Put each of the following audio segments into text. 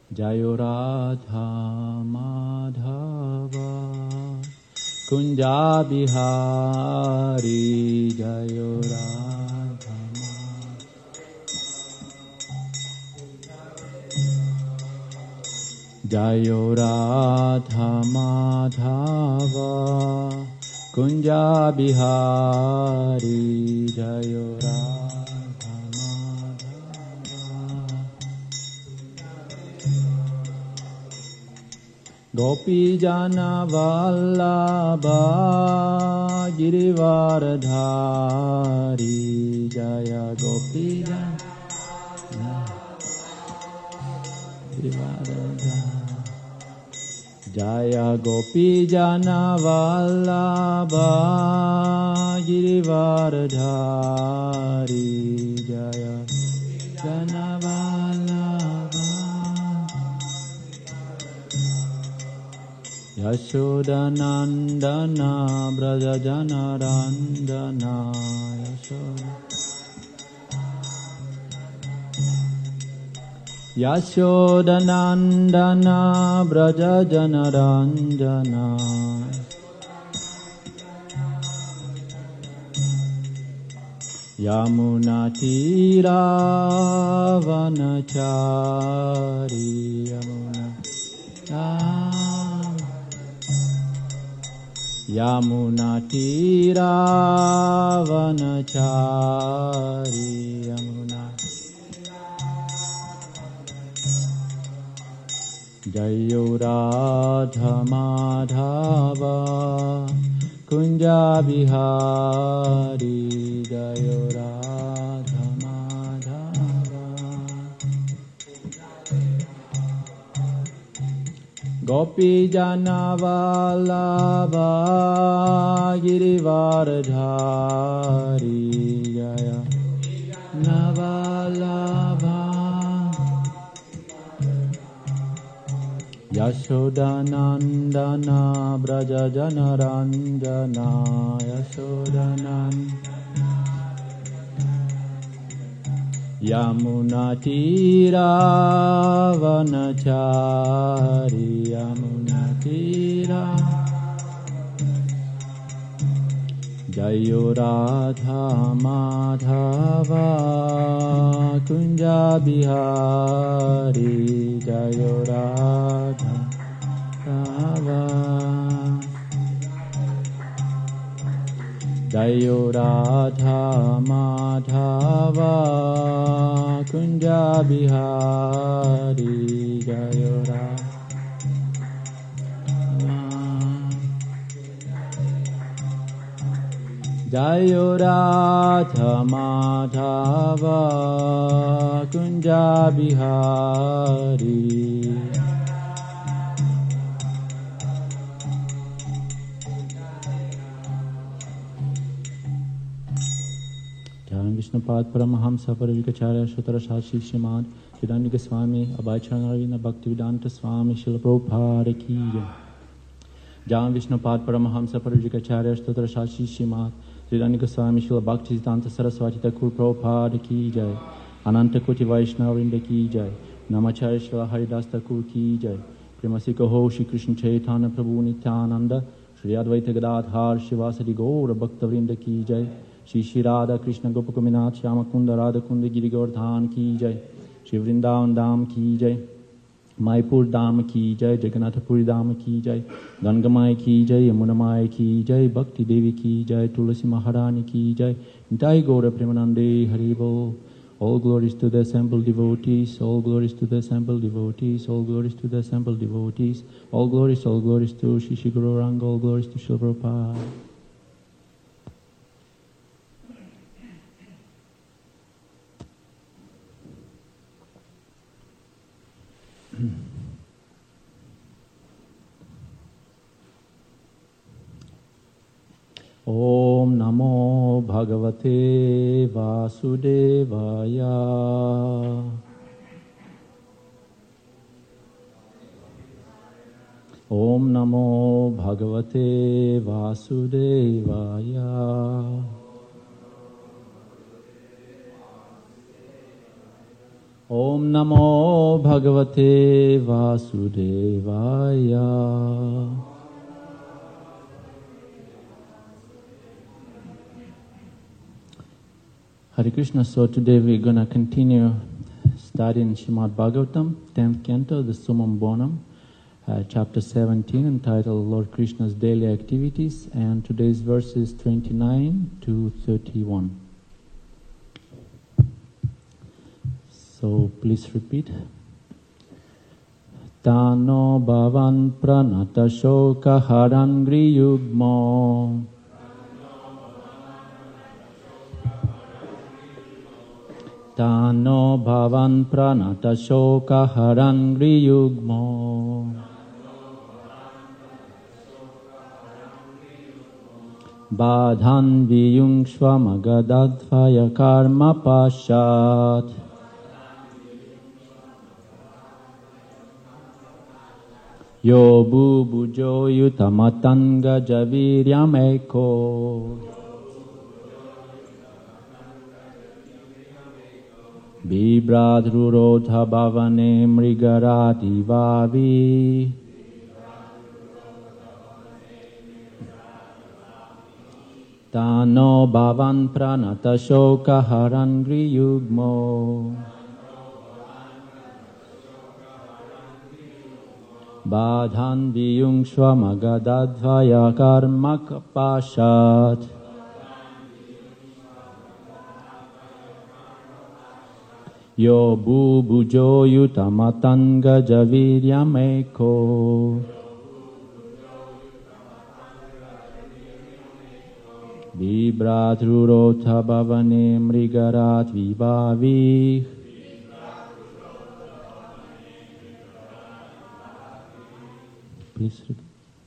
Jayo Radha Madhava Kunja Bihari Jayo Radha Jayo Radha Madhava Kunja Bihari Jayo Radha Madhava Gopi Jana Vallabha Girivaradhari Jaya Gopi Jana Girivaradhari Jaya Gopi Jana Vallabha Girivaradhari Jaya Jana Vallabha Yashoda Nandana Braja Jana Randana Yashoda Nandana Braja Jana Randana Yamuna Tira Vanachari Yamuna Tira Vanachari Yamuna Jayo Radha Madhava Kunja Bihari Jayo Radha Madhava Gopi Jana Vallabha Girivaradhari Jaya Navalabha Yashoda Nandana Braja Jana Ranjana Yashoda Nandana Yamuna Tira Vanachari Yamuna Tira Jayo Radha Madhava Kunja Bihari Jayo Radha Jayo Radha Madhava Kunja Bihari Jayo Radha Jayo Radha Madhava Kunja Bihari Vishnupad Paramahamsa Parivakacharya Sutara Shashi Srimad Chidananda Goswami Abhay Charanarvina Bhaktivedanta Swami Srila Prabhupada Ki Jai. Jai Vishnupad Paramahamsa Parivakacharya Sutara Shashi Srimad Chidananda Goswami Srila Bhaktivedanta Saraswati Thakur Prabhupada Ki Jai. Ananta Koti Vaishnavrinda Ki Jai. Namacharya Srila Haridas Thakur Ki Jai. Premasika Ho Shri Krishna Chaitanya Prabhu Nityananda Shri Advaita Gadadhar Shivasadi Gaura Bhaktavrinda Ki Jai. Shri Shri Radha Krishna Gopakuminat Shyamakunda Radha Kunda Giri Govardhan Ki Jai. Shri Vrindavan Dham Ki Jai. Maipur Dham Ki Jai. Jagannathapuri Dham Ki Jai. Gangamai Ki Jai. Yamunamai Ki Jai. Bhakti Devi Ki Jai. Tulasi Maharani Ki Jai. Nitai Gaura Premanande Haribol. All glories to the assembled devotees. All glories to the assembled devotees. All glories to the assembled devotees. All glories to Shri Shri Guru Ranga. All glories to Srila Prabhupada. Om Namo Bhagavate Vasudevaya. Om Namo Bhagavate Vasudevaya. Om Namo Bhagavate Vasudevaya. Hare Krishna. So today we're going to continue studying Srimad Bhagavatam, 10th canto, the Summum Bonum, chapter 17, entitled Lord Krishna's Daily Activities, and today's verses 29 to 31. So please repeat. Tano bhavan pranata shoka harangri yugmo. Tano bhavan pranata shoka harangri yugmo. Badhan viyungshva magadadvaya karma pashat. Yo bubujo yutamatanga javiryam eko. Bibradrurodha bhavane mrigarati vavi. Tano bhavan pranata shoka harangri yugmo. Badhan viyungshva magadadvaya karma pashat. Yo bubujo yutamatanga javiryam eko. Vibradrurotha bhavane mrigarat vibhavi. Please repeat.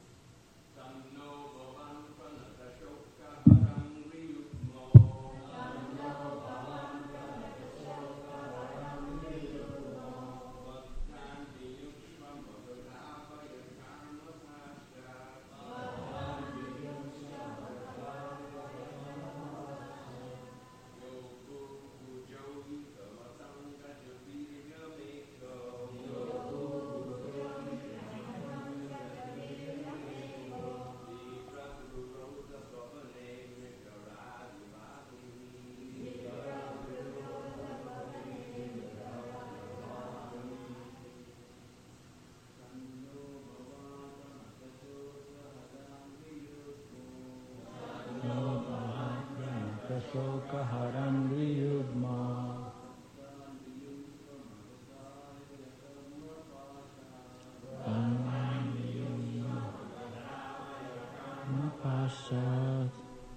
Shoka harangri yugma. Pashat.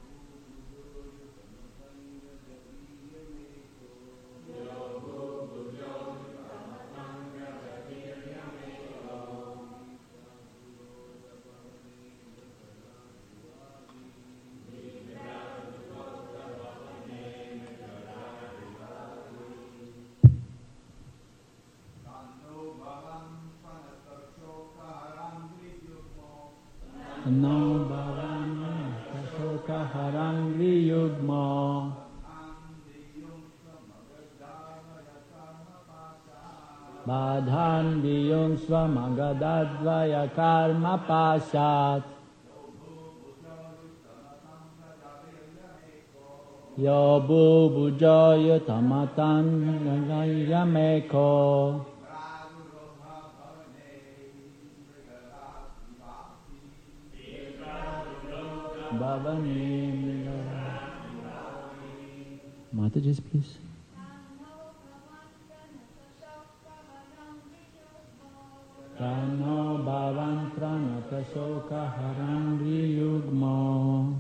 No bhavan shoka harangri yugma. Badhan viyungsva magadadvaya karma pashat. Yo bubujo yutamatan yameko. Mataji, please. Tano bhavan pranata shoka harangri yugmo.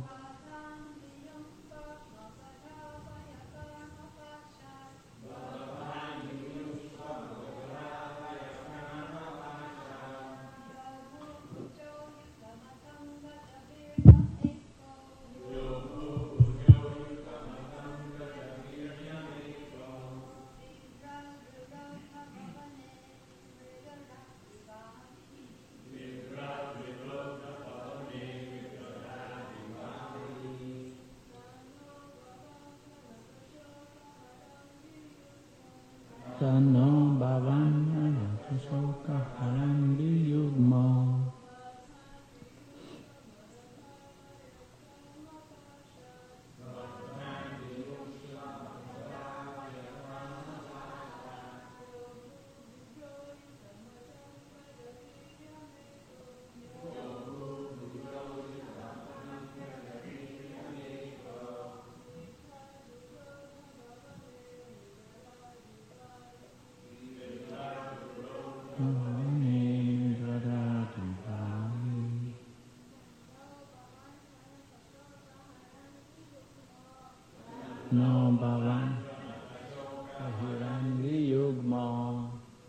no bhavana shoka harandi yugma. No bhavan ahirandi yugma.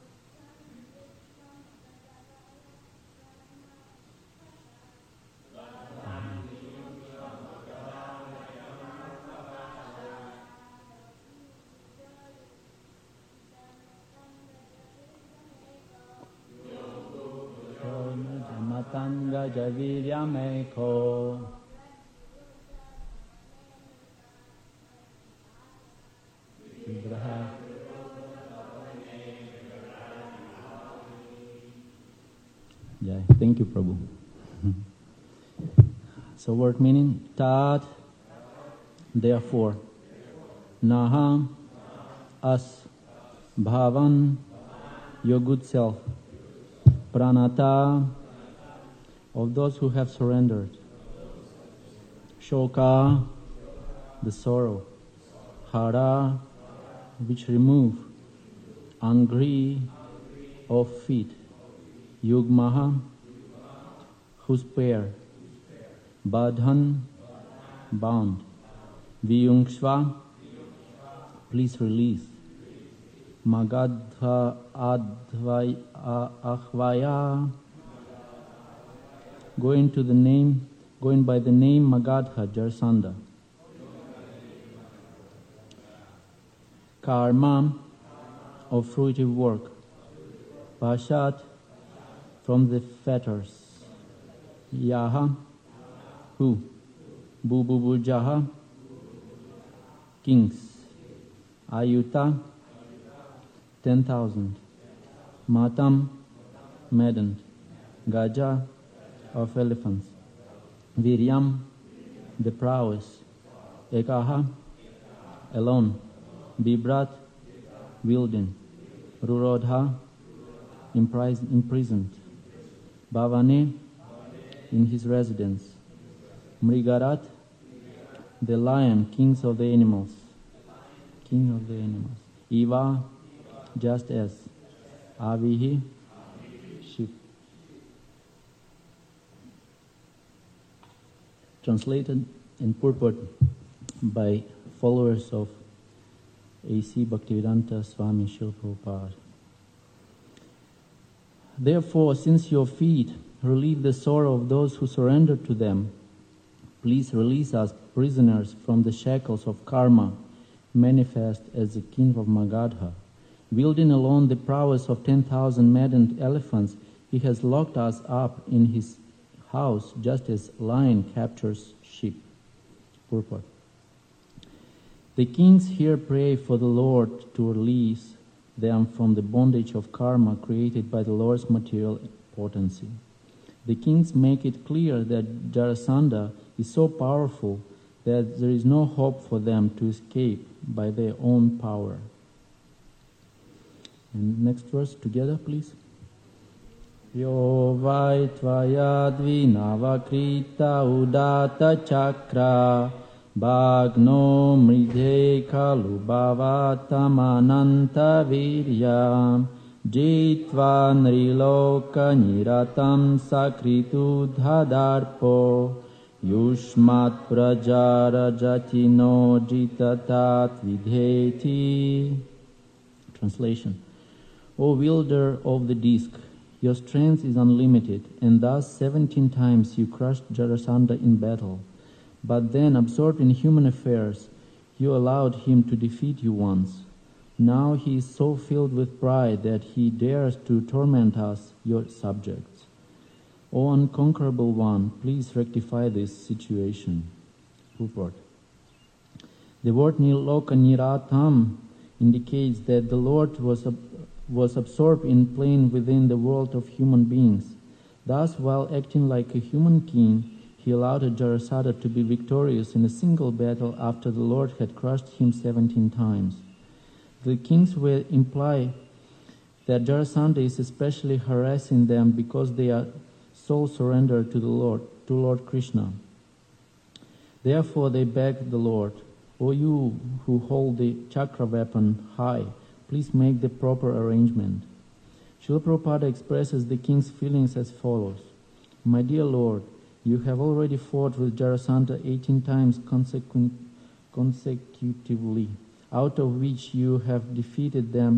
Matanga javiryameko. Yeah, thank you, Prabhu. So word meaning, Tat, therefore, Naha, us, Bhavan, your good self, Pranata, of those who have surrendered, Shoka, the sorrow, Hara, which remove, Angri, of feet, Yugmaha, whose pair, Badhan, bound, Viyungshva, please release, Magadha Ahvaya, going by the name Magadha Jarasandha. Karma, of fruitive work. Pashat, from the fetters. Yaha, who? Bububujaha, kings. Ayuta, 10,000. Matam, maddened. Gaja, of elephants. Viryam, the prowess. Ekaha, alone. Bibrat, wielding. Rurodha, imprisoned. Bhavane, in his residence. Mrigarat, the lion, king of the animals. Iva, just as. Avihi, sheep. Translated and purport by followers of A.C. Bhaktivedanta Swami Srila Prabhupada. Therefore, since your feet relieve the sorrow of those who surrender to them, please release us prisoners from the shackles of karma, manifest as the king of Magadha. Wielding alone the prowess of 10,000 maddened elephants, he has locked us up in his house just as lion captures sheep. Purport. The kings here pray for the Lord to release them from the bondage of karma created by the Lord's material potency. The kings make it clear that Jarasandha is so powerful that there is no hope for them to escape by their own power. And next verse together, please. Yo vai tvayadvinavakrita udata chakra Bhagno mridhe kalu bhavatamananta virya Jitva nriloka niratam sakritu dhadarpo Yushmat prajara jatino jitatat vidheti. Translation. O wielder of the disc, your strength is unlimited, and thus 17 times you crushed Jarasandha in battle. But then, absorbed in human affairs, you allowed him to defeat you once. Now he is so filled with pride that he dares to torment us, your subjects. O unconquerable one, please rectify this situation. Purport. The word Niloka Niratam indicates that the Lord was absorbed in playing within the world of human beings. Thus, while acting like a human king, he allowed Jarasandha to be victorious in a single battle after the Lord had crushed him 17 times. The kings will imply that Jarasandha is especially harassing them because they are so surrendered to the Lord, to Lord Krishna. Therefore they begged the Lord, "O you who hold the chakra weapon high, please make the proper arrangement." Srila Prabhupada expresses the king's feelings as follows: "My dear Lord, you have already fought with Jarasandha 18 times consecutively, out of which you have defeated him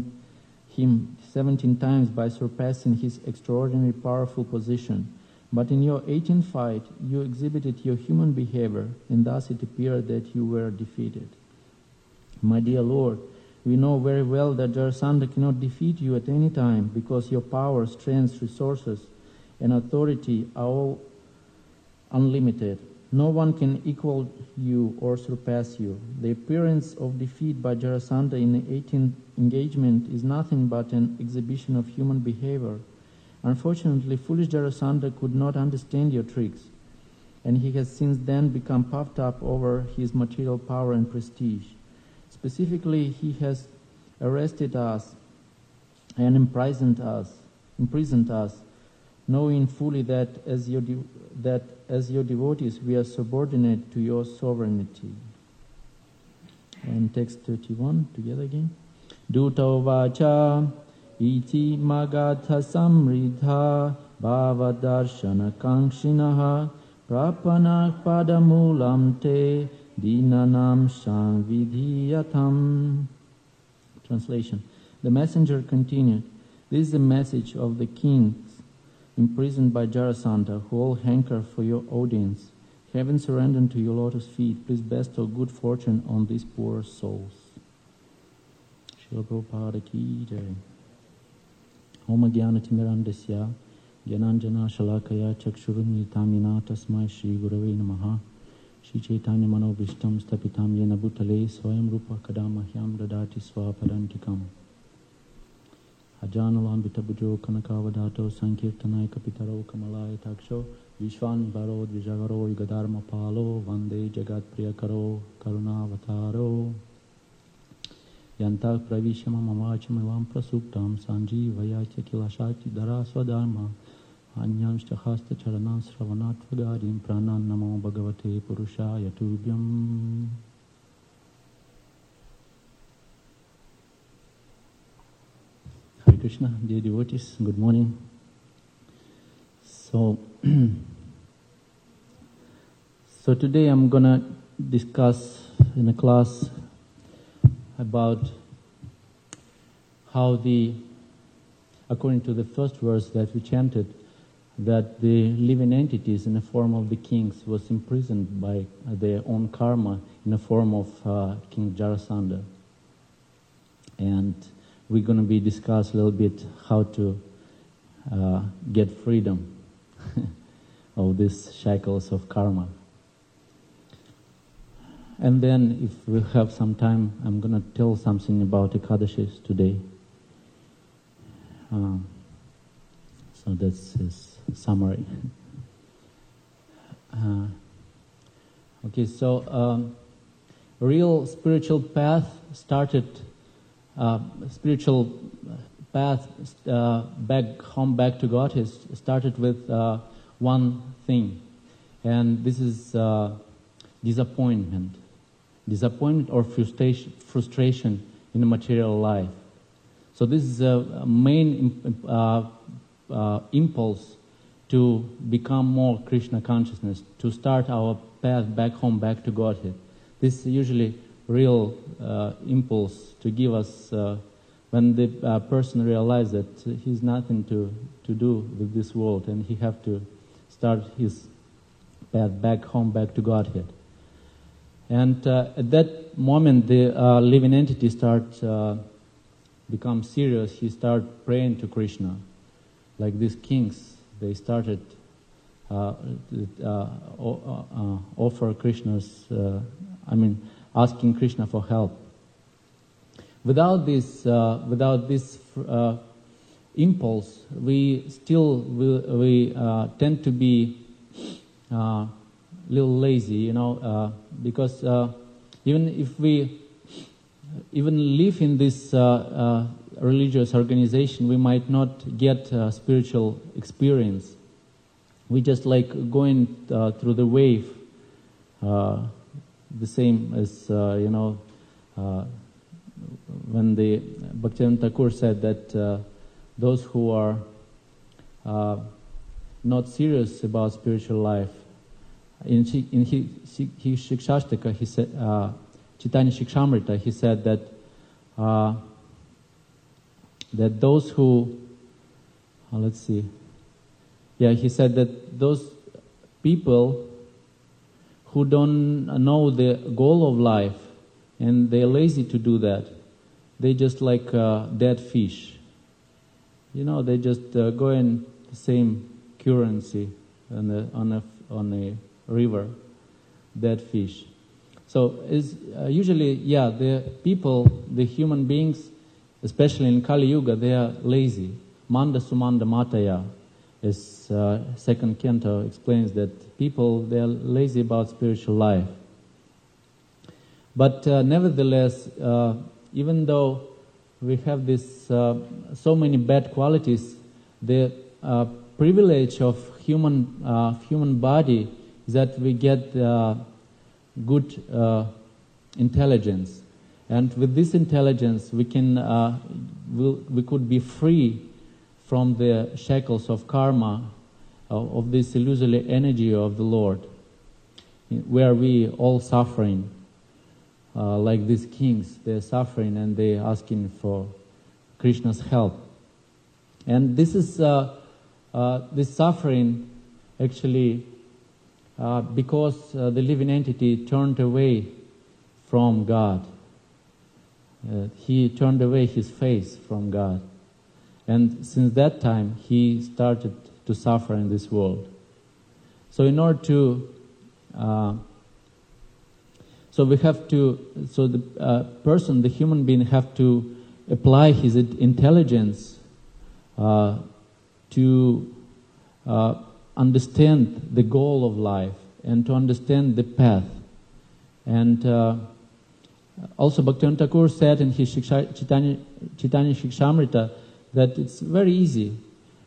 17 times by surpassing his extraordinary powerful position. But in your 18th fight, you exhibited your human behavior, and thus it appeared that you were defeated. My dear Lord, we know very well that Jarasandha cannot defeat you at any time, because your power, strength, resources, and authority are all unlimited. No one can equal you or surpass you. The appearance of defeat by Jarasandha in the 18th engagement is nothing but an exhibition of human behavior. Unfortunately, foolish Jarasandha could not understand your tricks, and he has since then become puffed up over his material power and prestige. Specifically, he has arrested us and imprisoned us, knowing fully that as your devotees we are subordinate to your sovereignty." And text 31, together again. Duta vacha iti magatha samridha bhavadarshana kankshinaha prapana padamulam te dinanam samvidhiyatam. Translation. The messenger continued, "This is the message of the kings imprisoned by Jarasandha, who all hanker for your audience. Having surrendered to your lotus feet, please bestow good fortune on these poor souls." Srila Prabhupada ki jai. Om Jnanatimirandasya Jnananjana Shalakaya Chakshurumritamina Tasmai Shri Gurave Namaha Shri Chaitanya Manobhishtam Stapitam Yena Bhutale Swayam Rupa Kadamahyam Dadati Swapadantikam Ajanulambita Bhujo Kanakavadato Sankirtanai Kapitaro Kamalaya Taksho Vishwan Baro Dvijagaro Yugadharma Palo Vande Jagat Priyakaro Karunavataro Yanta Pravishama Mamacham Evam Prasuptam Sanji Vayatya Kilashati Dara Swadharma Anyam Shtahasta Charanan Sravanat Vagadim Pranan Namo Bhagavate Purushaya Tubhyam. Hare Krishna, dear devotees, good morning. So today I'm gonna discuss in a class about how according to the first verse that we chanted, that the living entities in the form of the kings was imprisoned by their own karma in the form of King Jarasandha. And we're going to be discuss a little bit how to get freedom of these shackles of karma. And then, if we have some time, I'm going to tell something about Ekadashis today. So that's his summary. Real spiritual path back to God has started with one thing, and this is disappointment or frustration in the material life. So this is a main impulse to become more Krishna consciousness, to start our path back home, back to Godhead. This is usually real impulse to give us when the person realizes that he's nothing to do with this world, and he have to start his path back home, back to Godhead. And at that moment, the living entity starts become serious. He start praying to Krishna, like these kings. They started offer Krishna's, asking Krishna for help. without this impulse, we still tend to be a little lazy, because even if we even live in this religious organization, we might not get spiritual experience. We just like going through the wave, the same as when the Bhaktivinoda Thakur said that those who are not serious about spiritual life, in his Shikshashtaka, he said, Chaitanya Shikshamrita, he said that those who, he said that those people who don't know the goal of life and they're lazy to do that, they just like dead fish. They just go in the same currency on a river, dead fish. So usually, the people, the human beings, especially in Kali Yuga, they are lazy. Manda sumanda mataya, as second canto explains, that people, they are lazy about spiritual life. But nevertheless, even though we have this so many bad qualities, the privilege of human body is that we get good intelligence, and with this intelligence we can we could be free from the shackles of karma, of this illusory energy of the Lord, where we all suffering. Like these kings, they're suffering and they're asking for Krishna's help. And this is this suffering actually because the living entity turned away from God. He turned away his face from God. And since that time, he started to suffer in this world. So in order to the person, the human being, have to apply his intelligence to understand the goal of life and to understand the path. And also Bhaktivinoda Thakur said in his Chaitanya Shikshamrita that it's very easy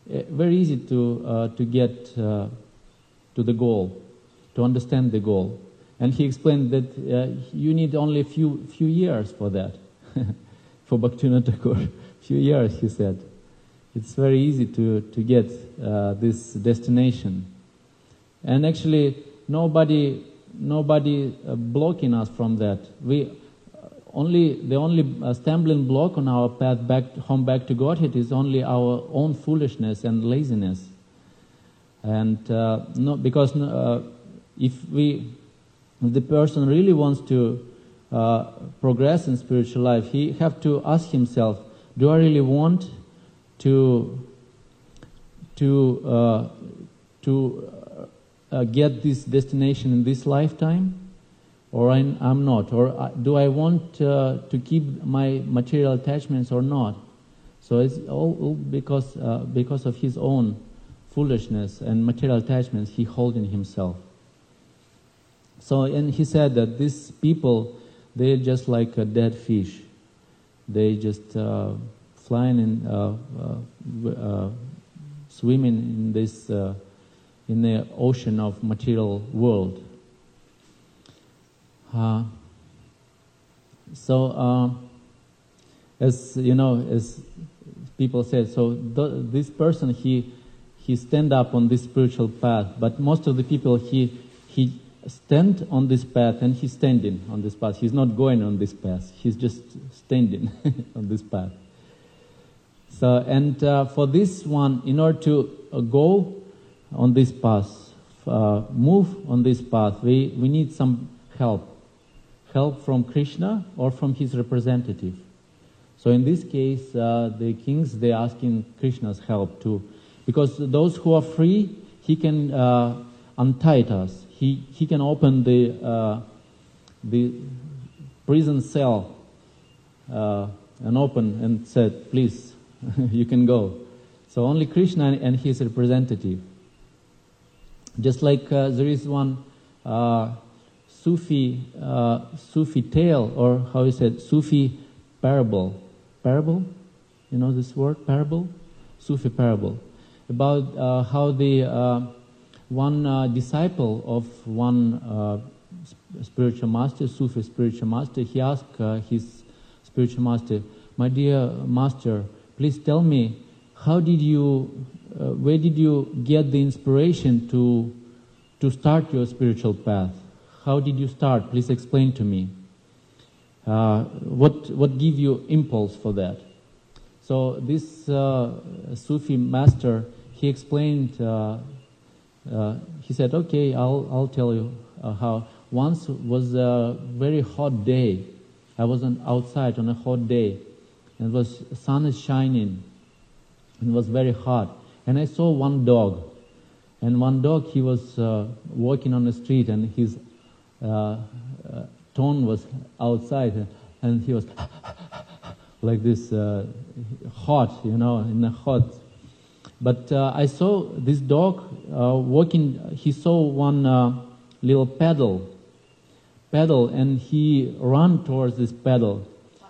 to get to the goal, to understand the goal. And he explained that you need only a few years for that. For Bhaktivinoda Thakur, few years, he said. It's very easy to get this destination. And actually, nobody blocking us from that. The only stumbling block on our path back to Godhead is only our own foolishness and laziness. And because if the person really wants to progress in spiritual life, he have to ask himself, do I really want to get this destination in this lifetime, or I'm not? Or do I want to keep my material attachments or not? So it's all because of his own foolishness and material attachments he holds in himself. So, and he said that these people, they're just like a dead fish. They just flying in, swimming in this, in the ocean of material world. As you know, as people said, so this person, he stand up on this spiritual path, but most of the people, he stand on this path and he's standing on this path. He's not going on this path. He's just standing on this path. So, and for this one, in order to go on this path, move on this path, we need some help from Krishna or from his representative. So in this case, the kings, they're asking Krishna's help too. Because those who are free, he can untie us. He can open the prison cell and opened and said, please, you can go. So only Krishna and his representative. Just like there is one Sufi tale, or how is it, Sufi parable. Parable? You know this word, parable? Sufi parable. About how the one disciple of one spiritual master, Sufi spiritual master, he asked his spiritual master, my dear master, please tell me, where did you get the inspiration to start your spiritual path? How did you start? Please explain to me. What gave you impulse for that? So this Sufi master, he explained. He said, "Okay, I'll tell you how." Once was a very hot day. I was outside on a hot day, and sun is shining. It was very hot, and I saw one dog. And one dog, he was walking on the street, and his tone was outside, and he was like this, hot, in the hot. But I saw this dog walking. He saw one little paddle, and he ran towards this paddle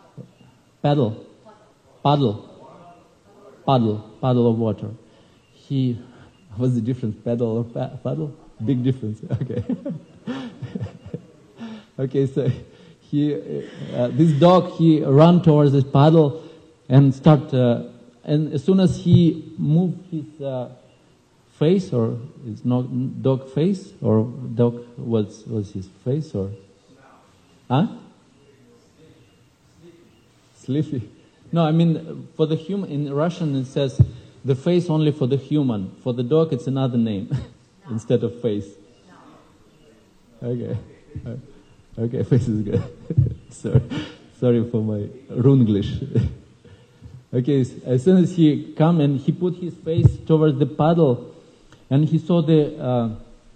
of water. What's the difference, paddle or paddle? Big difference. Okay. Okay, so this dog, he ran towards this paddle and and as soon as he moved his face, or it's not dog face, or dog was his face, or Sleepy. No, I mean for the human, in Russian it says the face only for the human. For the dog it's another name instead of face. Okay. Okay, face is good. Sorry for my Runglish. Okay, as soon as he come and he put his face towards the paddle, and he saw the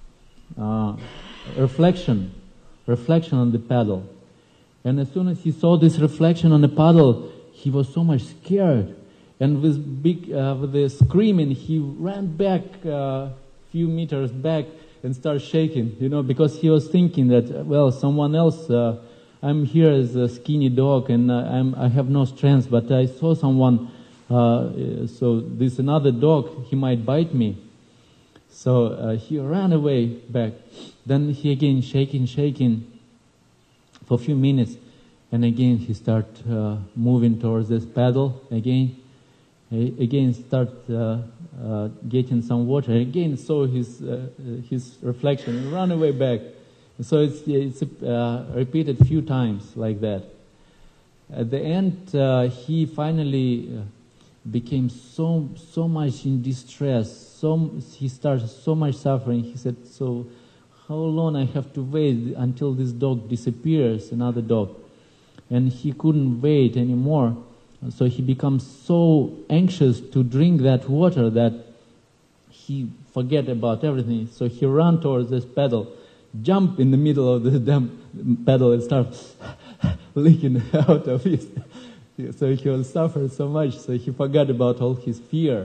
reflection on the paddle. And as soon as he saw this reflection on the paddle, he was so much scared. And with the screaming, he ran back a few meters back and started shaking, because he was thinking that, someone else, I'm here as a skinny dog and I have no strength, but I saw someone, so this another dog, he might bite me. So he ran away back. Then he again shaking for a few minutes, and again he start moving towards this paddle again. Again start getting some water. Again saw his reflection and run away back. So it's repeated a few times like that. At the end, he finally became so much in distress. He started so much suffering. He said, "So, how long I have to wait until this dog disappears, another dog?" And he couldn't wait anymore. So he becomes so anxious to drink that water that he forget about everything. So he ran towards this paddle, jump in the middle of the damn paddle and start leaking out of his. So he was suffering so much, so he forgot about all his fear.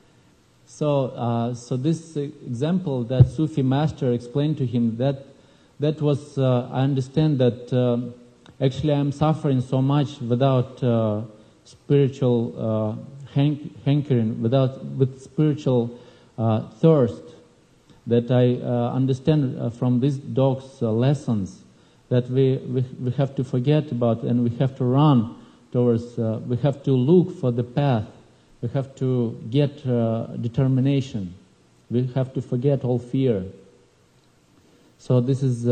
So this example that Sufi master explained to him, that was, I understand that actually I'm suffering so much without spiritual hankering, with spiritual thirst, that I understand from these dogs' lessons, that we have to forget about, and we have to run towards, we have to look for the path, we have to get determination, we have to forget all fear. So this is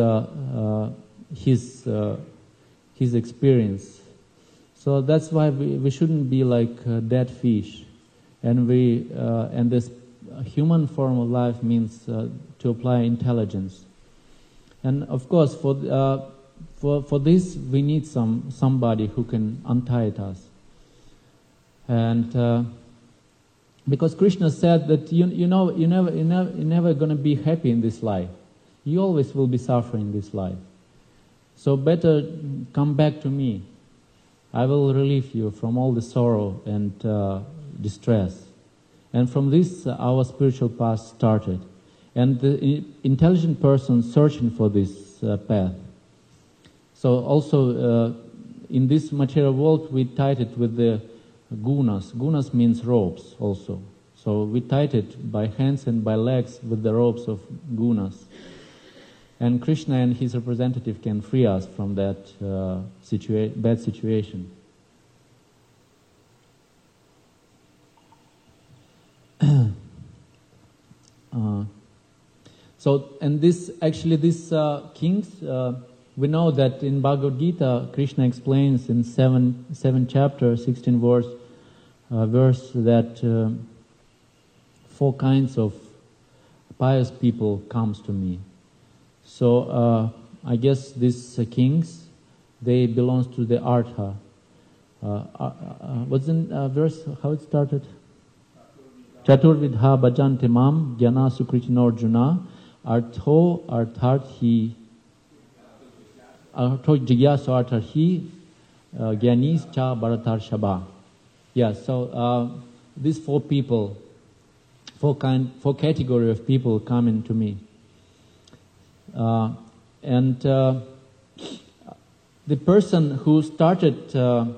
his experience. So that's why we shouldn't be like dead fish, and this human form of life means to apply intelligence. And of course, for this we need somebody who can untie us. And because Krishna said that you're never going to be happy in this life. You always will be suffering in this life. So better come back to me. I will relieve you from all the sorrow and distress. And from this, our spiritual path started. And the intelligent person searching for this path. So also, in this material world, we tied it with the gunas. Gunas means ropes also. So we tied it by hands and by legs with the ropes of gunas. And Krishna and his representative can free us from that bad situation. So, and these kings, we know that in Bhagavad Gita, Krishna explains in 7 chapter, 16 verse that 4 kinds of pious people comes to me. So I guess these kings, they belong to the Artha. What's in verse? How it started? Chaturvidha bhajante mam jnana sukritinor arjuna artho artharthi artho jigyasu artharhi jnanis cha bharatar shaba. Yeah, so these 4 people, 4 category of people coming to me. And the person who started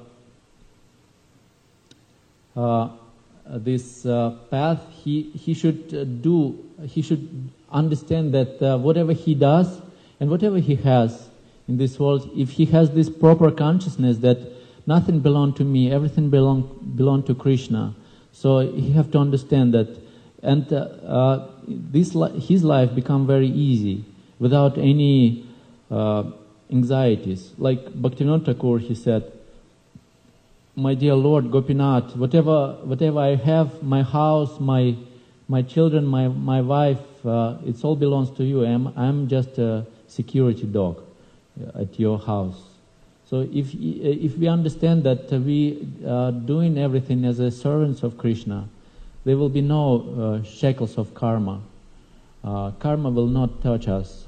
this path, he should understand that whatever he does and whatever he has in this world, if he has this proper consciousness that nothing belongs to me, everything belong to Krishna, so he have to understand that, and his life become very easy without any anxieties. Like Bhaktivinoda Thakur, he said, "My dear Lord Gopinath, whatever I have, my house, my children, my wife, it all belongs to you. I'm just a security dog at your house." So if we understand that we are doing everything as a servants of Krishna, there will be no shackles of karma. Karma will not touch us.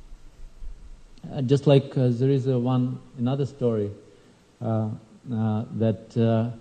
Just like there is another story that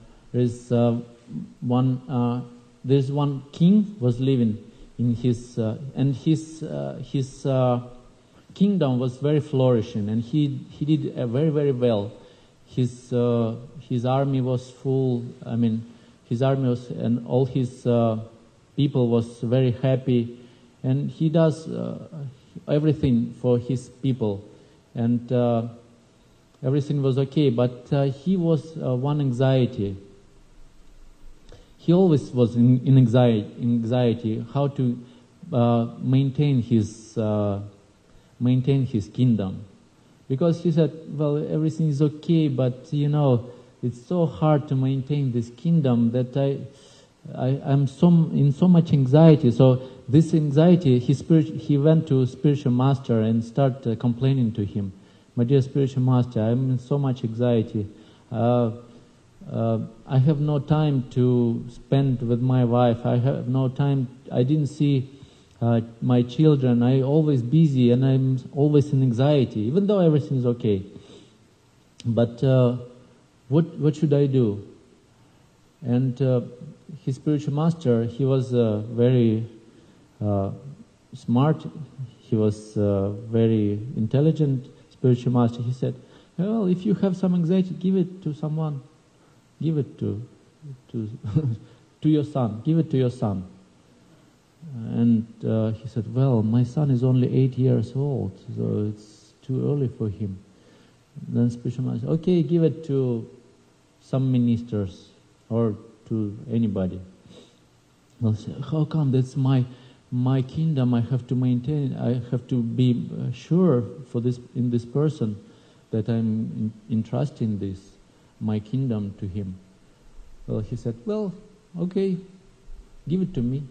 there's one king was living in his and his kingdom was very flourishing, and he did very, very well. His army was full. I mean, his army was, and all his people was very happy, and he does everything for his people, and everything was okay. But he was one anxiety. He always was in anxiety how to maintain his kingdom, because he said, well, everything is okay, but it's so hard to maintain this kingdom that I'm in so much anxiety. So this anxiety, he went to spiritual master and started complaining to him, "My dear spiritual master, I'm in so much anxiety. I have no time to spend with my wife. I have no time. I didn't see my children. I'm always busy and I'm always in anxiety, even though everything is okay. But what should I do?" And his spiritual master, he was very smart. He was very intelligent spiritual master. He said, "Well, if you have some anxiety, give it to someone. Give it to your son. Give it to your son." And he said, "Well, my son is only 8 years old, so it's too early for him." Then spiritual master, "Okay, give it to some ministers or to anybody." Well, say, "How come? That's my kingdom. I have to maintain. I have to be sure in this person that I'm entrusting my kingdom to him." Well, he said, "Well, okay, give it to me.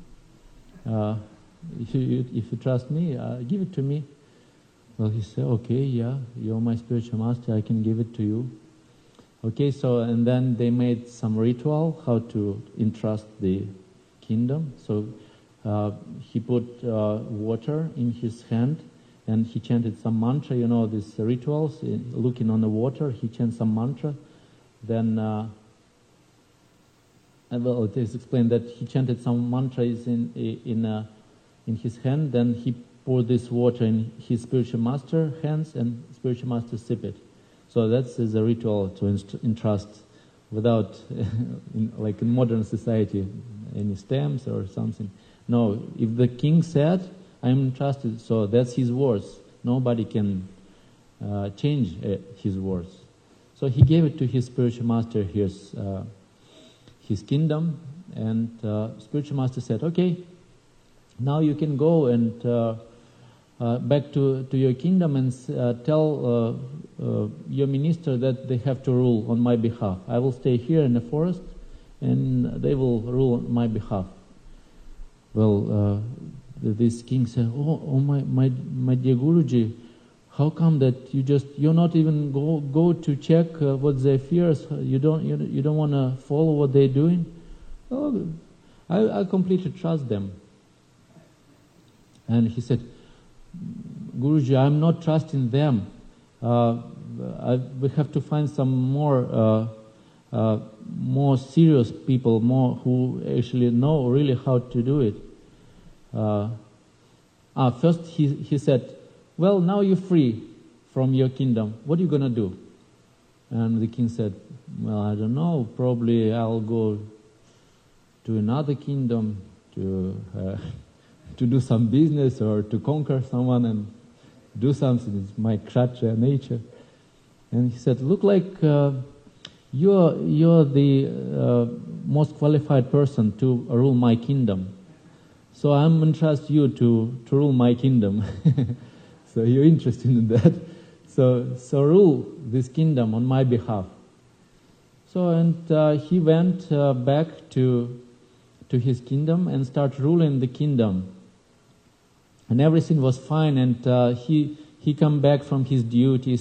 If you trust me, give it to me." Well, he said, "Okay, yeah, you're my spiritual master, I can give it to you." Okay, so, and then they made some ritual how to entrust the kingdom. So he put water in his hand and he chanted some mantra, these rituals, looking on the water, he chanted some mantra, then well, it is explained that he chanted some mantras in his hand. Then he poured this water in his spiritual master hands, and spiritual master sip it. So that's a ritual to entrust, without, like in modern society, any stamps or something. No, if the king said, "I'm entrusted," so that's his words. Nobody can change his words. So he gave it to his spiritual master, his kingdom, and spiritual master said, "Okay, now you can go and back to your kingdom and tell your minister that they have to rule on my behalf. I will stay here in the forest, and they will rule on my behalf." Well, this king said, "Oh, my dear Guruji, how come that you're not even go to check what their fears? You don't want to follow what they're doing?" "Oh, I completely trust them." And he said, "Guruji, I'm not trusting them. We have to find some more serious people, more who actually know really how to do it." First he said, "Well, now you're free from your kingdom. What are you going to do?" And the king said, "Well, I don't know. Probably I'll go to another kingdom to do some business or to conquer someone and do something. It's my kshatriya nature." And he said, "Look like you're the most qualified person to rule my kingdom. So I'm entrust you to rule my kingdom." So you're interested in that. So rule this kingdom on my behalf. So and he went back to his kingdom and started ruling the kingdom. And everything was fine. And he come back from his duty.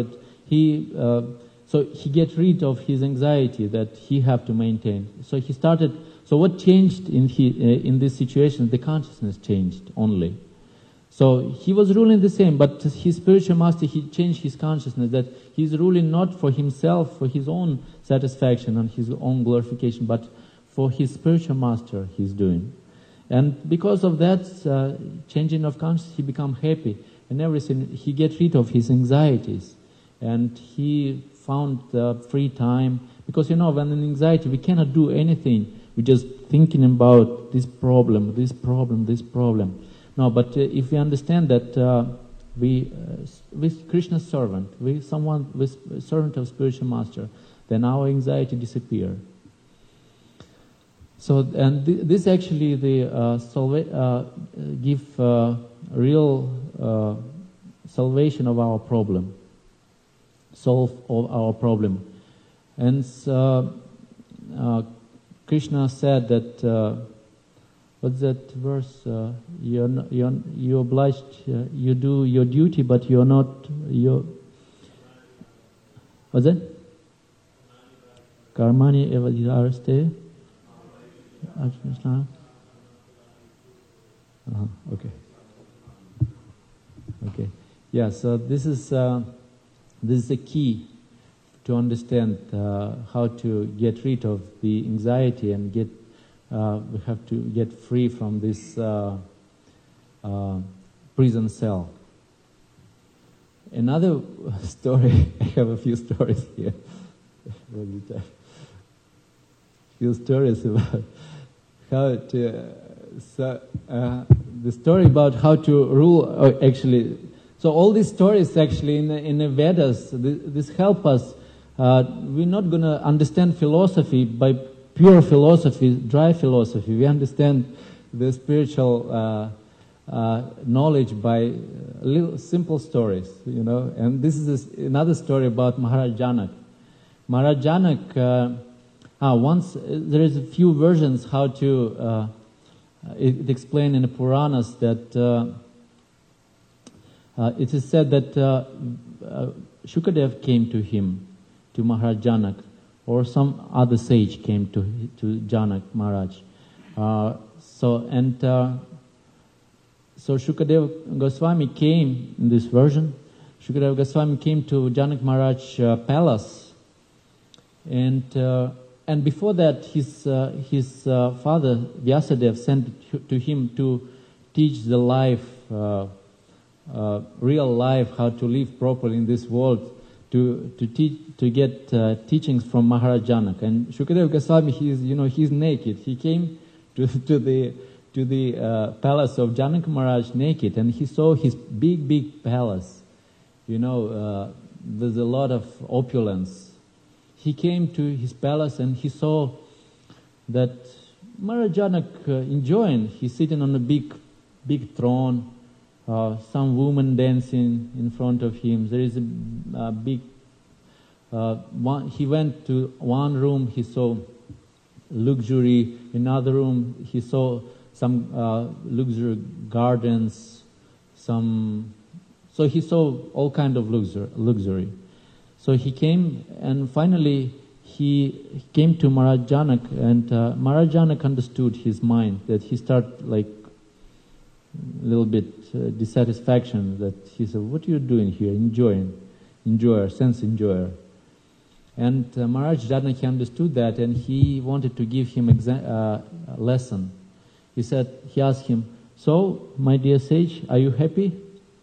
So he get rid of his anxiety that he have to maintain. So he started. So what changed in this situation? The consciousness changed only. So he was ruling the same, but his spiritual master, he changed his consciousness that he's ruling not for himself, for his own satisfaction and his own glorification, but for his spiritual master he's doing. And because of that changing of consciousness, he become happy and everything. He get rid of his anxieties, and he found free time. Because when in anxiety we cannot do anything. We're just thinking about this problem. No, but if we understand that with Krishna's servant, with servant of spiritual master, then our anxiety disappear. So, and this actually give real salvation of our problem, solve of our problem. And Krishna said that. What's that verse? You're obliged. You do your duty, but you're not. What's that? Karmani eva dharste. Okay. Yeah. So this is the key to understand how to get rid of the anxiety and get. We have to get free from this prison cell. Another story. I have a few stories here. Few stories about how to. The story about how to rule. Actually, so all these stories actually in the Vedas. This help us. We're not going to understand philosophy by pure philosophy, dry philosophy. We understand the spiritual knowledge by little simple stories, And this is another story about Maharaj Janak. Maharaj Janak, once there is a few versions how to. It explained in the Puranas that it is said that Shukadev came to him, to Maharaj Janak, or some other sage came to Janak Maharaj. So Shukadev Goswami came in this version. Shukadev Goswami came to Janak Maharaj palace, And before that, his father Vyasadeva sent to him to teach the life, real life, how to live properly in this world, to get teachings from Maharaj Janak. And Shukadeva Goswami, he's naked. He came to the palace of Janak Maharaj naked, and he saw his big palace. There's a lot of opulence. He came to his palace and he saw that Maharaj Janak enjoying. He's sitting on a big throne. Some woman dancing in front of him. There is a big one. He went to one room. He saw luxury. In another room, he saw some luxury gardens. So he saw all kind of luxury. So he came, and finally he came to Maharaj Janak, and Maharaj Janak understood his mind, that he started like a little bit dissatisfaction, that he said, what are you doing here? Enjoyer, sense enjoyer. And Maharaj Janak, he understood that, and he wanted to give him a lesson. He asked him, so, my dear sage, are you happy?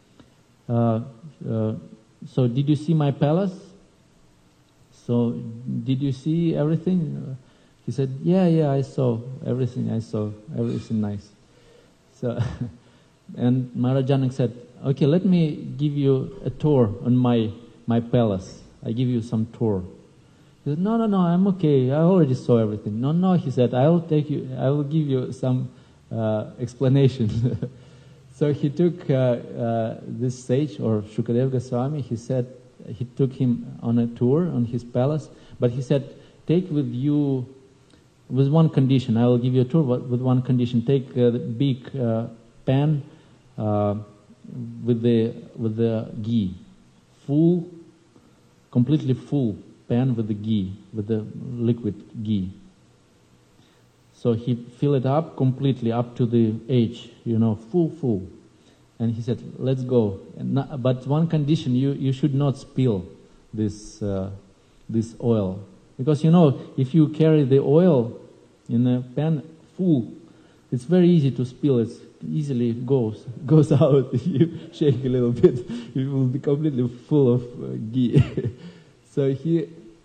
So did you see my palace? So did you see everything? He said, yeah, I saw everything nice. So, and Maharaj Janak said, okay, let me give you a tour on my palace. I give you some tour. He said, no, I'm okay. I already saw everything. No, he said, I will give you some explanation. So he took this sage, or Shukadeva Goswami, he took him on a tour on his palace, but he said, take with you, with one condition, I will give you a tour, but with one condition, take the big pan with the ghee, completely full pan with the ghee, with the liquid ghee. So he filled it up completely up to the edge, full. And he said, let's go. But one condition, you should not spill this oil. Because, if you carry the oil in a pan full, it's very easy to spill. It easily goes out. If you shake a little bit, it will be completely full of ghee. So he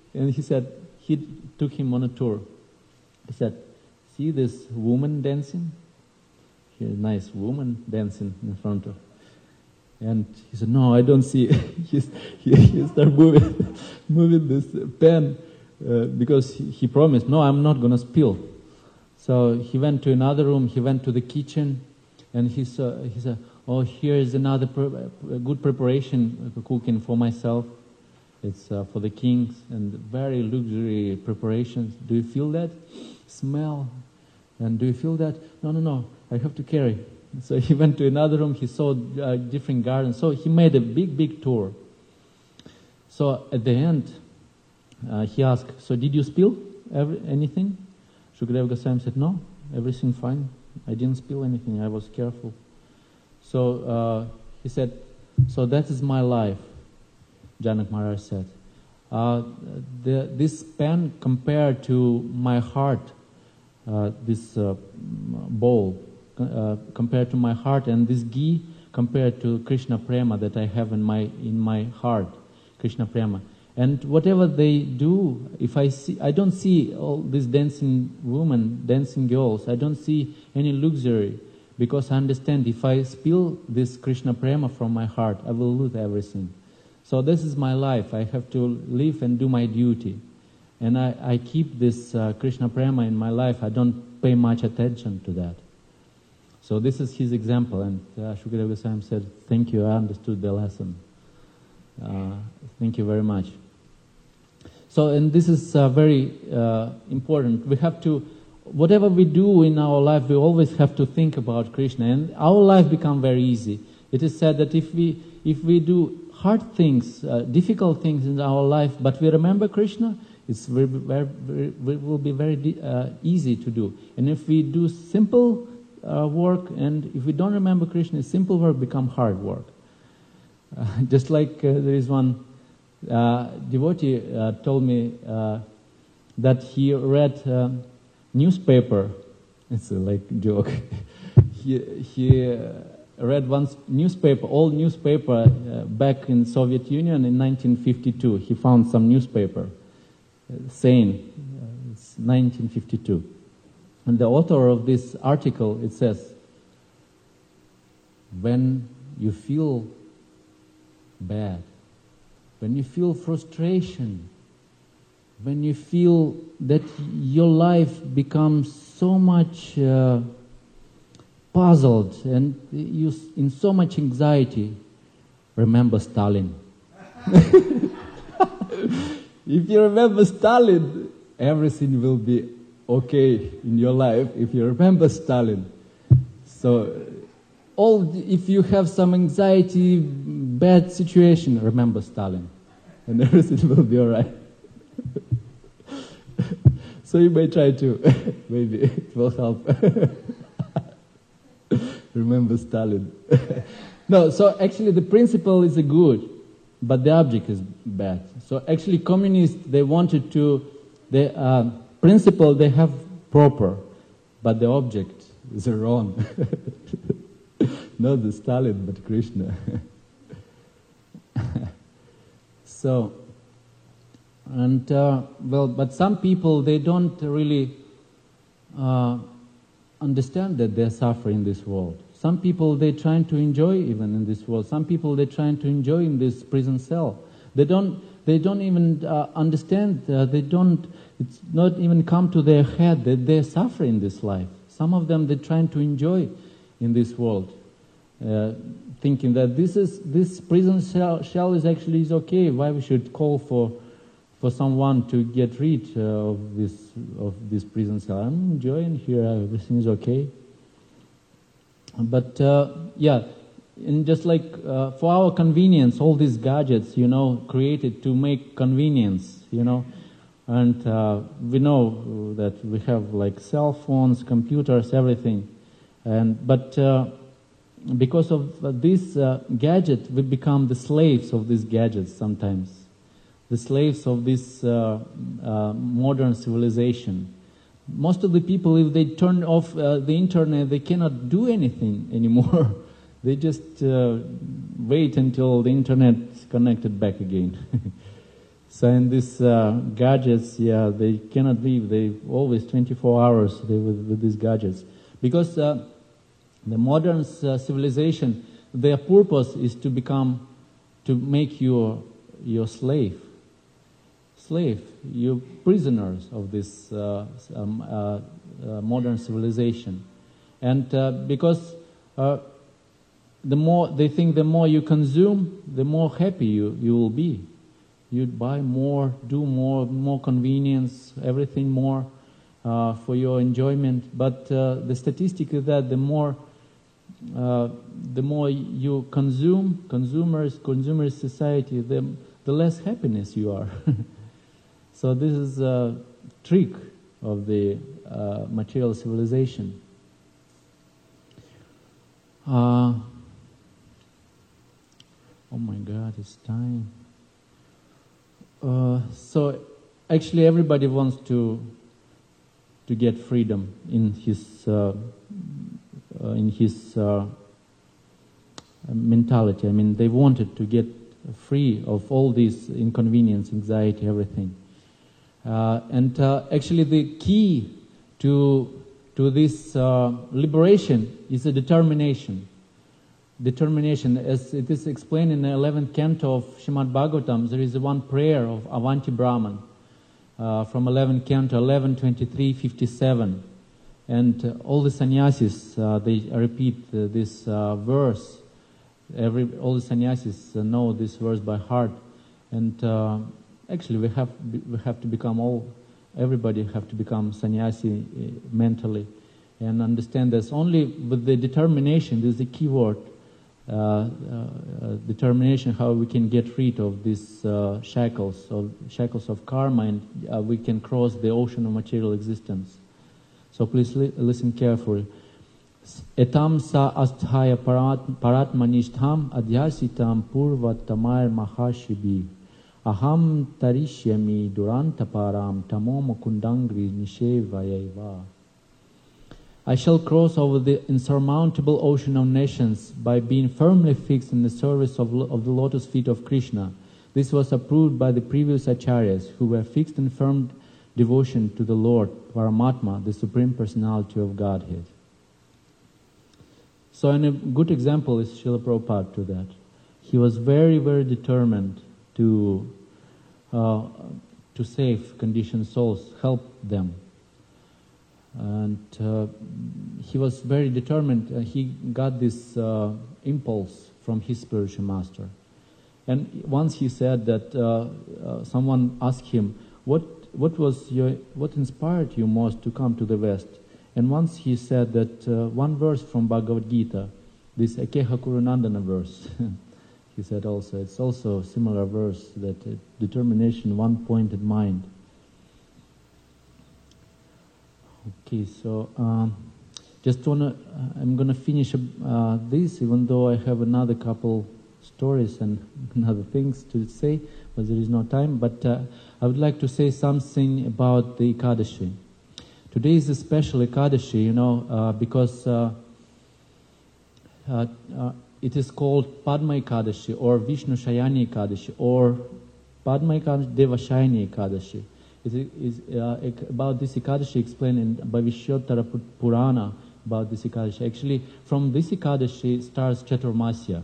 took him on a tour. He said, see this woman dancing? Here, nice woman dancing in front of. And he said, no, I don't see. He started moving this pan because he promised, no, I'm not going to spill. So he went to another room. He went to the kitchen, and he said, oh, here is another good preparation cooking for myself. It's for the kings, and very luxury preparations. Do you feel that smell? And do you feel that? No, I have to carry. So he went to another room, he saw different gardens. So he made a big tour. So at the end, he asked, so did you spill anything? Shukadeva Goswami said, no, everything fine. I didn't spill anything, I was careful. So he said, so that is my life, Janak Maharaj said. This pan compared to my heart, this bowl compared to my heart, and this ghee compared to Krishna Prema that I have in my heart, Krishna Prema. And whatever they do, I don't see all these dancing women, dancing girls. I don't see any luxury, because I understand if I spill this Krishna Prema from my heart, I will lose everything. So this is my life. I have to live and do my duty. And I keep this Krishna Prema in my life. I don't pay much attention to that. So this is his example. And Shukadeva Goswami said, thank you, I understood the lesson. Thank you very much. So, and this is very important. We have to, whatever we do in our life, we always have to think about Krishna. And our life becomes very easy. It is said that if we do hard things, difficult things in our life, but we remember Krishna, it will be very easy to do. And if we do simple work, and if we don't remember Krishna, simple work become hard work. Just like there is one devotee told me, that he read newspaper. It's like a joke. he read one newspaper, old newspaper back in Soviet Union in 1952. He found some newspaper saying it's 1952. And the author of this article, it says, when you feel bad, when you feel frustration, when you feel that your life becomes so much puzzled and you in so much anxiety, remember Stalin. If you remember Stalin, everything will be okay in your life if you remember Stalin. So, if you have some anxiety, bad situation, remember Stalin, and everything will be all right. So you may try to, maybe it will help. Remember Stalin. No, so actually the principle is good, but the object is bad. So actually communists, they wanted to, the principle they have proper, but the object is wrong. Not the Stalin, but Krishna. So, and but some people, they don't really understand that they're suffering in this world. Some people, they're trying to enjoy even in this world. Some people, they're trying to enjoy in this prison cell. They don't even understand, it's not even come to their head that they're suffering this life. Some of them, they're trying to enjoy in this world, thinking that this prison shell is actually okay. Why we should call for someone to get rid of this prison cell? I'm enjoying here. Everything is okay. But and just like for our convenience, all these gadgets, created to make convenience, and we know that we have like cell phones, computers, everything, but because of this gadget, we become the slaves of these gadgets sometimes, the slaves of this modern civilization. Most of the people, if they turn off the internet, they cannot do anything anymore. They just wait until the internet is connected back again. So in these gadgets, they cannot leave. They always 24 hours with these gadgets. Because the modern civilization, their purpose is to make you your slave. You're prisoners of this modern civilization. And because the more you consume, the more happy you will be. You'd buy more, do more convenience, everything more for your enjoyment. But the statistic is that the more you consume, consumer society, the less happiness you are. So this is a trick of the material civilization. Oh my God, it's time. So actually everybody wants to get freedom in his mentality. I mean, they wanted to get free of all this inconvenience, anxiety, everything. And actually the key to this liberation is a determination. Determination, as it is explained in the 11th canto of Srimad Bhagavatam, there is one prayer of Avanti Brahman from 11th canto, 11:23:57, and all the sannyasis they repeat this verse. All the sannyasis know this verse by heart, and actually we have to become everybody have to become sannyasi mentally, and understand that only with the determination, this is the key word. Determination, how we can get rid of these shackles of karma, and we can cross the ocean of material existence. So please listen carefully. Etam sa asthaya paratmanishtham adhyasitam purva tamar mahashibi aham tarishyami durantaparam tamoma kundangri nishevayaiva. I shall cross over the insurmountable ocean of nations by being firmly fixed in the service of the lotus feet of Krishna. This was approved by the previous acharyas, who were fixed in firm devotion to the Lord, Paramatma, the Supreme Personality of Godhead. So a good example is Srila Prabhupada to that. He was very, very determined to save conditioned souls, help them. And he was very determined. He got this impulse from his spiritual master. And once he said that someone asked him, what inspired you most to come to the West? And once he said that one verse from Bhagavad Gita, this Ekeha Kurunandana verse, he said also, it's also a similar verse, that determination, one-pointed mind. Okay, so I'm gonna finish this, even though I have another couple stories and other things to say, but there is no time. But I would like to say something about the Ekadashi. Today is a special Ekadashi, because it is called Padma Ekadashi, or Vishnu Shayani Ekadashi, or Padma Ekadashi, Devashayani Ekadashi. It is about this Ekadashi explained in Bhavishyotara Purana about this Ekadashi. Actually, from this Ekadashi starts Chaturmasya.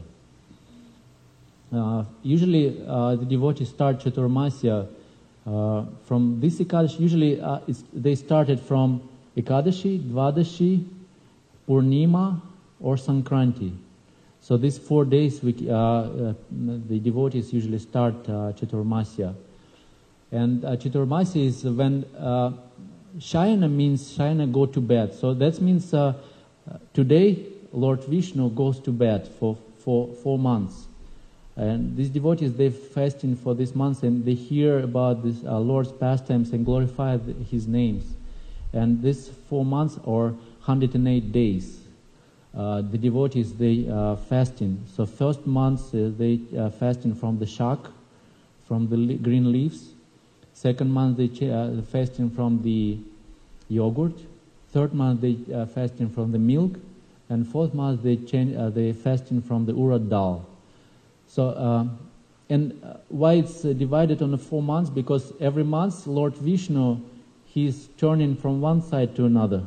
Usually, the devotees start Chaturmasya from this Ekadashi. Usually, they started from Ekadashi, Dvadashi, Purnima, or Sankranti. So these 4 days, the devotees usually start Chaturmasya. And Chaturmasya is when Shayana means Shayana go to bed. So that means today Lord Vishnu goes to bed for 4 months. And these devotees, they fasting for this month, and they hear about this Lord's pastimes and glorify His names. And this 4 months or 108 days, the devotees, they fasting. So first month they fasting from the shak, from the green leaves. Second month they fasting from the yogurt. Third month they fasting from the milk, and fourth month they fasting from the urad dal. So why it's divided on the 4 months? Because every month Lord Vishnu, he's turning from one side to another.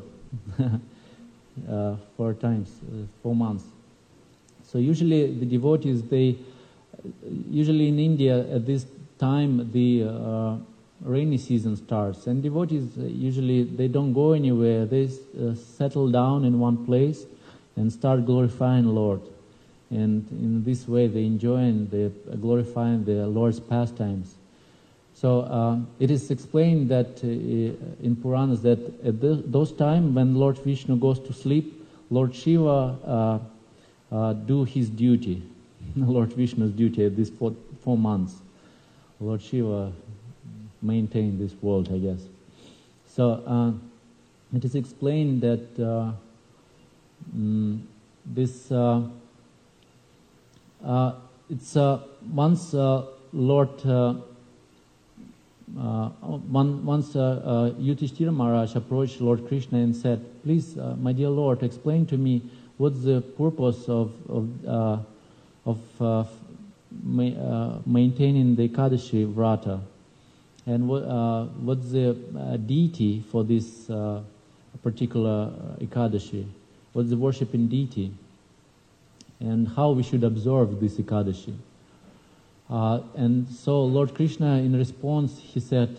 4 times, 4 months. So usually the devotees, usually in India at this time the rainy season starts, and devotees usually they don't go anywhere. They settle down in one place and start glorifying Lord, and in this way they enjoy and they glorifying the Lord's pastimes. So it is explained that in Puranas that at those times when Lord Vishnu goes to sleep, Lord Shiva do his duty, Lord Vishnu's duty at these 4 months. Lord Shiva maintain this world, I guess. So it is explained that it's once Lord once Yudhishthira Maharaj approached Lord Krishna and said, "Please, my dear Lord, explain to me what's the purpose of maintaining the Ekadashi Vrata, and what's the deity for this particular Ekadashi? What's the worship in deity? And how we should observe this Ekadashi?" And so Lord Krishna, in response, he said,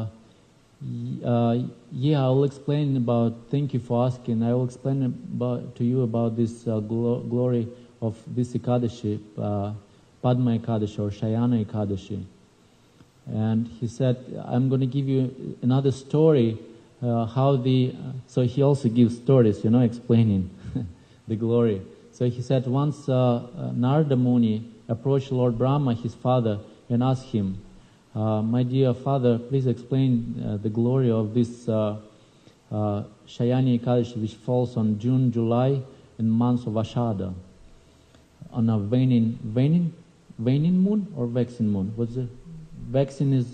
"Yeah, I will explain about. Thank you for asking. I will explain to you about this glory of this Ekadashi, Padma Ekadashi or Shayana Ekadashi." And he said, "I'm going to give you another story. So he also gives stories, explaining the glory. So he said once Narada Muni approached Lord Brahma, his father, and asked him, "My dear father, please explain the glory of this Shayani Ekadashi, which falls on June, July, and months of Ashada, on a waning moon or waxing moon? What's the vaccine is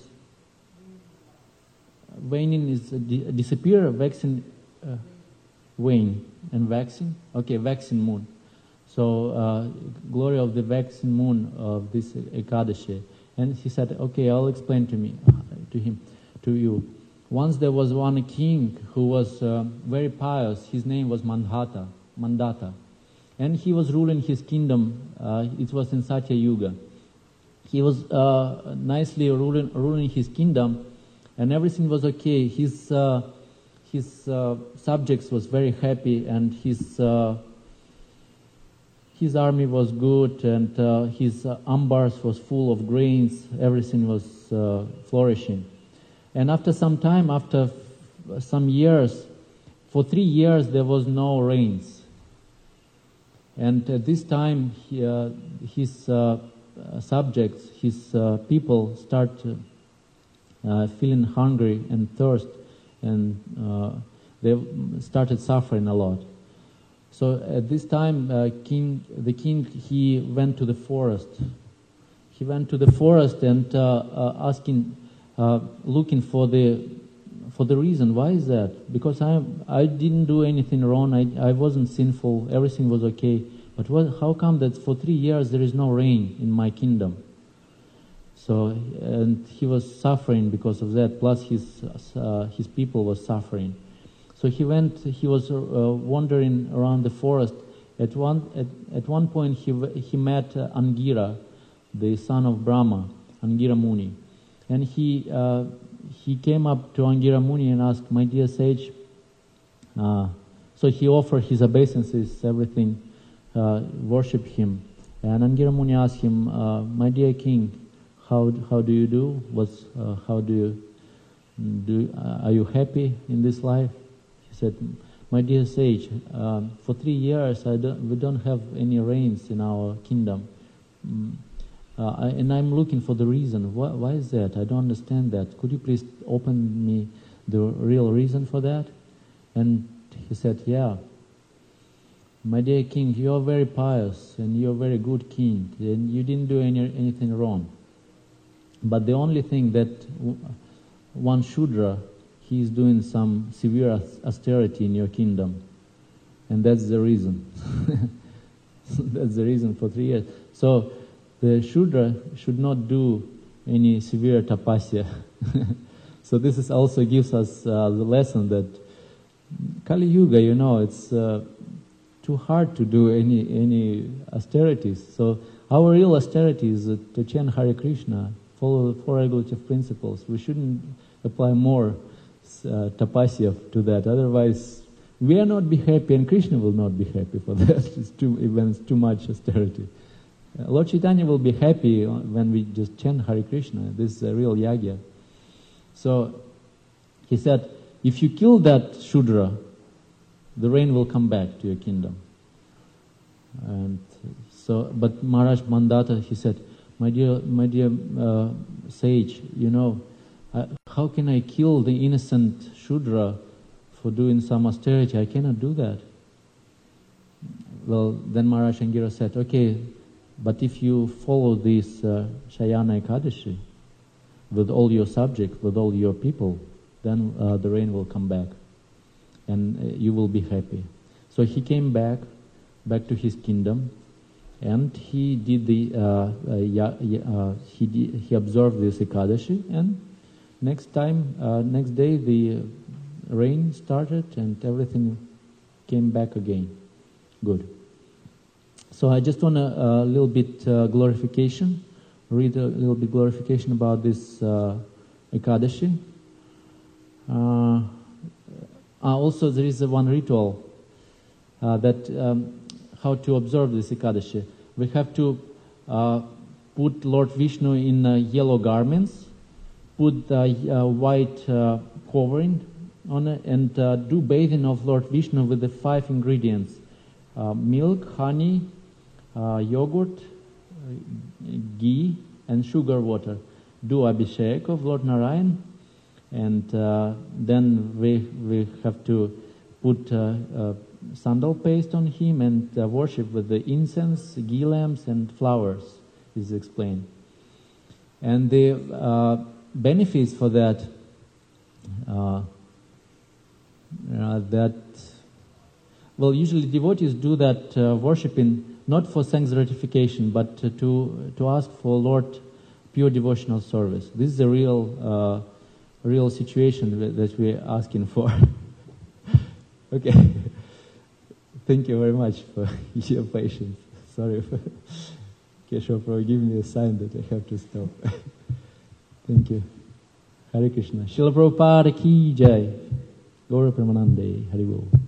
waning is disappear. Vaccine wane and vaccine. Okay, vaccine moon. So glory of the vaccine moon of this Ekadashi. And he said, okay, I'll explain to you. Once there was one king who was very pious. His name was Mandata. And he was ruling his kingdom. It was in Satya Yuga. He was nicely ruling his kingdom, and everything was okay. His subjects was very happy, and his army was good, and his ambars was full of grains. Everything was flourishing. And after some time, after some years, for 3 years there was no rains. And at this time, his subjects, his people start feeling hungry and thirst, and they started suffering a lot. So at this time, the king, he went to the forest. He went to the forest and looking for the reason. Why is that? Because I didn't do anything wrong. I wasn't sinful. Everything was okay. But how come that for 3 years there is no rain in my kingdom? So, and he was suffering because of that. Plus his people was suffering. So he was wandering around the forest. At one point he met Angira, the son of Brahma, Angira Muni. And he came up to Angira Muni and asked, my dear sage, so he offered his obeisances, everything, worship him. And Angira Muni asked him, my dear king, how do you do? How do you do? Are you happy in this life? He said, my dear sage, for 3 years we don't have any rains in our kingdom. And I'm looking for the reason. Why is that? I don't understand that. Could you please open me the real reason for that? And he said, yeah. My dear king, you are very pious and you are very good king, and you didn't do anything wrong. But the only thing that one Shudra, he is doing some severe austerity in your kingdom. And that's the reason. That's the reason for 3 years. So the Shudra should not do any severe tapasya. So this also gives us the lesson that Kali Yuga, it's too hard to do any austerities. So our real austerity is to chant Hare Krishna, follow the four regulative principles. We shouldn't apply more tapasya to that. Otherwise, we will not be happy, and Krishna will not be happy for that. It's too much austerity. Lord Chaitanya will be happy when we just chant Hare Krishna. This is a real yagya. So he said, if you kill that Shudra, the rain will come back to your kingdom. And so, but Maharaj Mandata, he said, my dear sage, how can I kill the innocent Shudra for doing some austerity? I cannot do that. Well, then Maharaj Angira said, okay, but if you follow this Shayana Ekadashi with all your subjects, with all your people, then the rain will come back, and you will be happy. So he came back to his kingdom, and he did he observed this Ekadashi, and next day the rain started and everything came back again. Good. So I just want a little bit glorification, read a little bit glorification about this Ekadashi. Also there is one ritual that how to observe this Ekadashi. We have to put Lord Vishnu in yellow garments, put white covering on it, and do bathing of Lord Vishnu with the 5 ingredients: milk, honey, yogurt, ghee, and sugar water. Do Abhishek of Lord Narayan, and then we have to put sandal paste on him and worship with the incense, ghee lamps, and flowers, is explained. And the benefits for that, usually devotees do that worshiping not for Sangha's gratification, but to ask for Lord pure devotional service. This is a real situation that we're asking for. Okay. Thank you very much for your patience. Sorry for Keshav for giving me a sign that I have to stop. Thank you. Hare Krishna. Srila Prabhupada ki jai. Gaura Premanande. Hari Bol.